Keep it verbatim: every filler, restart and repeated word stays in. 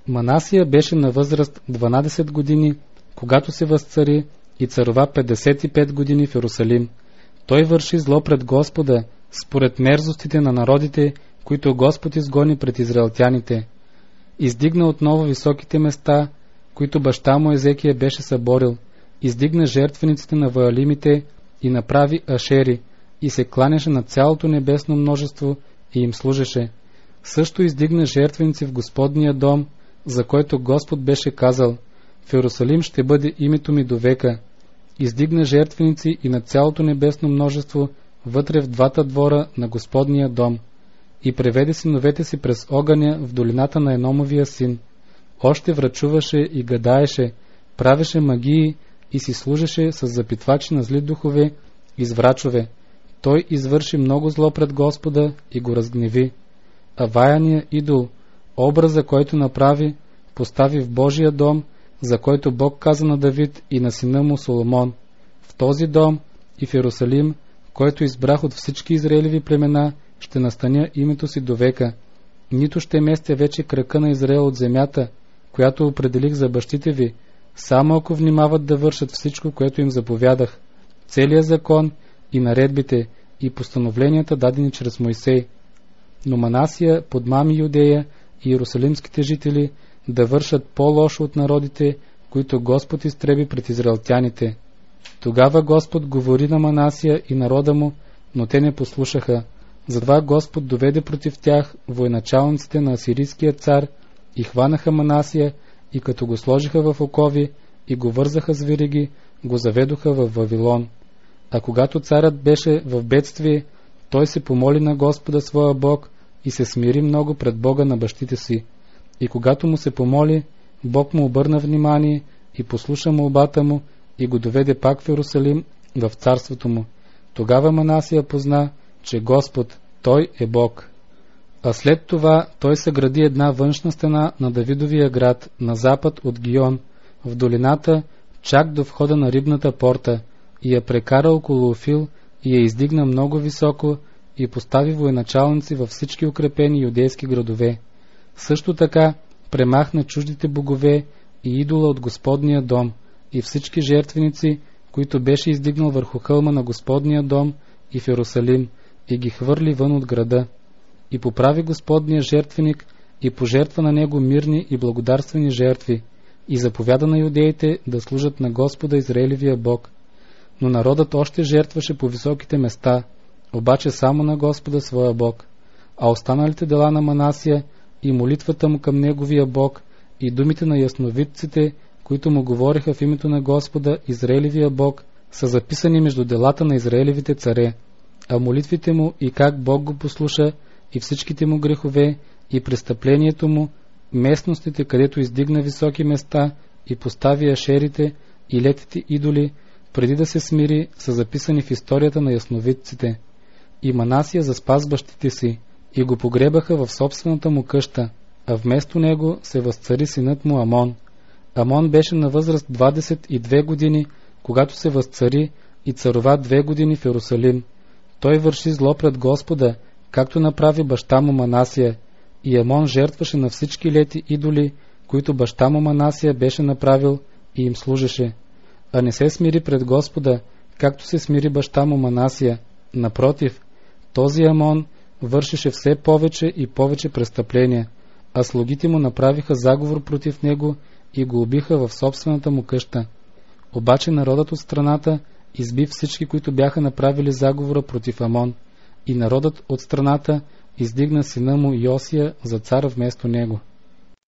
Манасия беше на възраст дванадесет години, когато се възцари, и царува петдесет и пет години в Йерусалим. Той върши зло пред Господа, според мерзостите на народите, които Господ изгони пред израелтяните. Издигна отново високите места, които баща му Езекия беше съборил, издигна жертвениците на ваалимите и направи ашери, и се кланяше на цялото небесно множество и им служеше. Също издигна жертвеници в Господния дом, за който Господ беше казал: в Йерусалим ще бъде името ми до века. Издигна жертвеници и на цялото небесно множество вътре в двата двора на Господния дом. И преведе синовете си през огъня в долината на Еномовия син. Още врачуваше и гадаеше, правеше магии и си служеше с запитвачи на зли духове и с врачове. Той извърши много зло пред Господа и го разгневи. А ваяния идол, образа, който направи, постави в Божия дом, за който Бог каза на Давид и на сина му Соломон: в този дом и в Йерусалим, който избрах от всички израелеви племена, ще настаня името си до века. Нито ще местя вече крака на Израел от земята, която определих за бащите ви, само ако внимават да вършат всичко, което им заповядах, целият закон и наредбите и постановленията, дадени чрез Мойсей. Но Манасия подмами Юдея и иерусалимските жители да вършат по-лошо от народите, които Господ изтреби пред израелтяните. Тогава Господ говори на Манасия и народа му, но те не послушаха. Затова Господ доведе против тях военачалниците на асирийския цар и хванаха Манасия, и като го сложиха в окови и го вързаха с вериги, го заведоха в Вавилон. А когато царят беше в бедствие, той се помоли на Господа своя Бог и се смири много пред Бога на бащите си. И когато му се помоли, Бог му обърна внимание и послуша молбата му и го доведе пак в Йерусалим, в царството му. Тогава Манасия позна, че Господ, Той е Бог. А след това той съгради една външна стена на Давидовия град, на запад от Гион, в долината, чак до входа на рибната порта, и я прекара около Офил и я издигна много високо и постави военачалници във всички укрепени юдейски градове. Също така премахна чуждите богове и идола от Господния дом и всички жертвеници, които беше издигнал върху хълма на Господния дом и в Йерусалим, и ги хвърли вън от града. И поправи Господния жертвеник и пожертва на него мирни и благодарствени жертви, и заповяда на юдеите да служат на Господа Израилевия Бог. Но народът още жертваше по високите места, обаче само на Господа своя Бог. А останалите дела на Манасия и молитвата му към неговия Бог и думите на ясновидците, които му говориха в името на Господа Израилевия Бог, са записани между делата на Израилевите царе. А молитвите му и как Бог го послуша, и всичките му грехове, и престъплението му, местностите, където издигна високи места и постави ашерите и летите идоли, преди да се смири, са записани в историята на ясновидците. И Манасия заспа с бащите си, и го погребаха в собствената му къща, а вместо него се възцари синът му Амон. Амон беше на възраст двадесет и две години, когато се възцари, и царува две години в Йерусалим. Той върши зло пред Господа, както направи баща му Манасия, и Амон жертваше на всички лети идоли, които баща му Манасия беше направил, и им служеше. А не се смири пред Господа, както се смири баща му Манасия. Напротив, този Амон вършеше все повече и повече престъпления, а слугите му направиха заговор против него и го убиха в собствената му къща. Обаче народът от страната изби всички, които бяха направили заговора против Амон, и народът от страната издигна сина му Йосия за цар вместо него.